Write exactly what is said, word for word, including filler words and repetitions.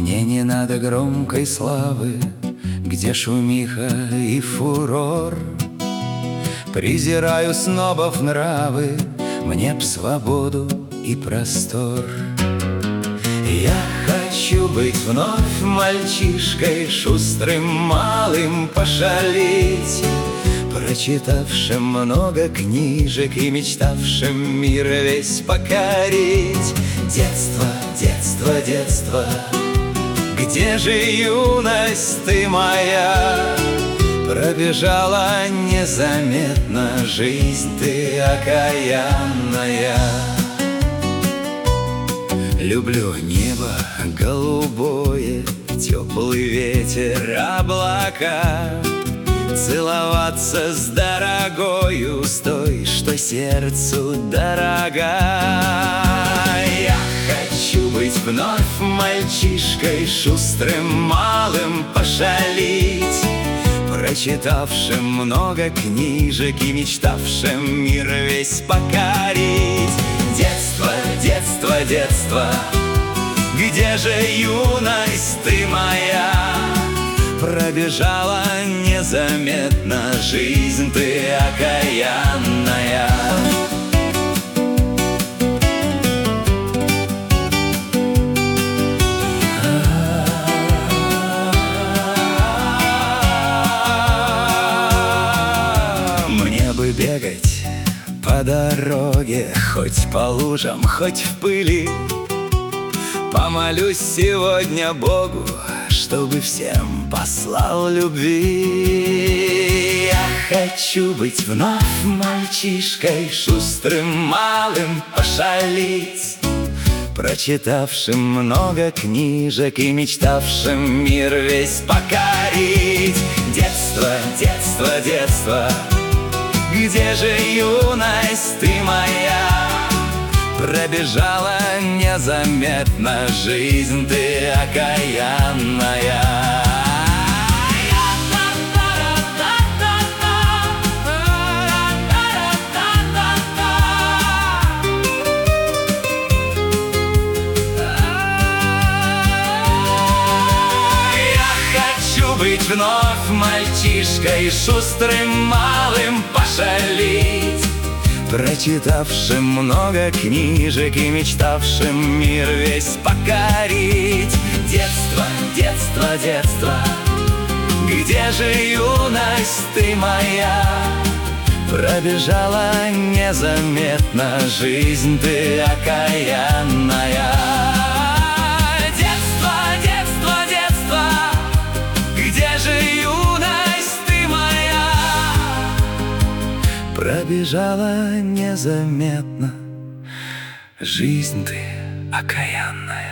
Мне не надо громкой славы, где шумиха и фурор. Презираю снобов нравы, мне б свободу и простор. Я хочу быть вновь мальчишкой, шустрым малым пошалить, прочитавшим много книжек и мечтавшим мир весь покорить. Детство, детство, детство, где же юность ты моя? Пробежала незаметно жизнь ты окаянная. Люблю небо голубое, теплый ветер, облака, целоваться с дорогою, с той, что сердцу дорога. Я хочу быть вновь мальчишкой, шустрым малым пошалить, прочитавшим много книжек и мечтавшим мир весь покорить. Детство, детство, детство, где же юность ты моя? Пробежала незаметно жизнь ты окаянная. Мне бы бегать по дороге, хоть по лужам, хоть в пыли. Помолюсь сегодня Богу, чтобы всем послал любви. Я хочу быть вновь мальчишкой, шустрым малым пошалить, прочитавшим много книжек и мечтавшим мир весь покорить. Детство, детство, детство, где же юность ты моя? Пробежала незаметно жизнь ты окаянная. Я хочу быть вновь мальчишкой, шустрым малым пошалить, прочитавшим много книжек и мечтавшим мир весь покорить. Детство, детство, детство, где же юность ты моя? Пробежала незаметно жизнь ты окаянная. Детство, детство, детство, где же юность ты моя? Пробежала незаметно жизнь ты окаянная.